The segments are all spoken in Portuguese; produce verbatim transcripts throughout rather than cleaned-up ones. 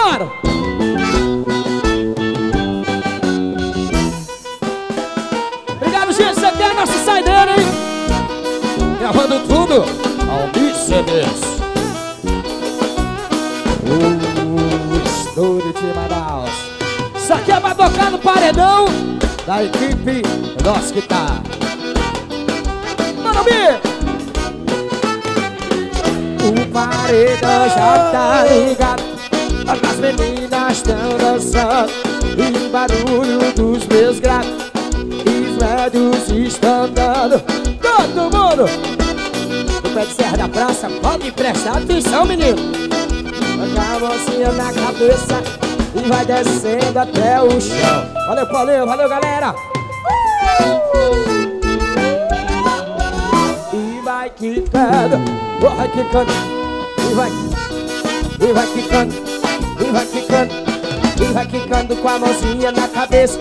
Vambora! Obrigado, gente. Isso aqui é a nossa saideira, hein? Gravando tudo ao Mercedes. O estúdio de Manaus. Isso aqui é pra tocar no paredão da equipe Nossa que tá. Mano, B! O paredão já tá ligado. As meninas estão dançando e o barulho dos meus graves. Os médios estão dando. Todo mundo no pé de serra da praça, pode prestar atenção, menino. Põe a mãozinha na cabeça e vai descendo até o chão. Valeu, valeu, valeu, galera. E vai quicando, vai quicando, e vai, e vai quicando, e vai quicando, e vai quicando com a mãozinha na cabeça.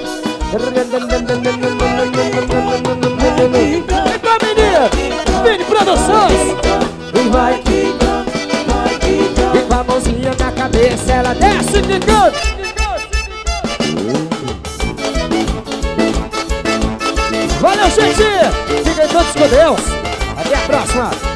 Vem com a menina, Vini Produções. E vai quicando, vai quicando, e com a mãozinha na cabeça ela desce quicando. Valeu, gente! Fiquem todos com Deus. Até a próxima!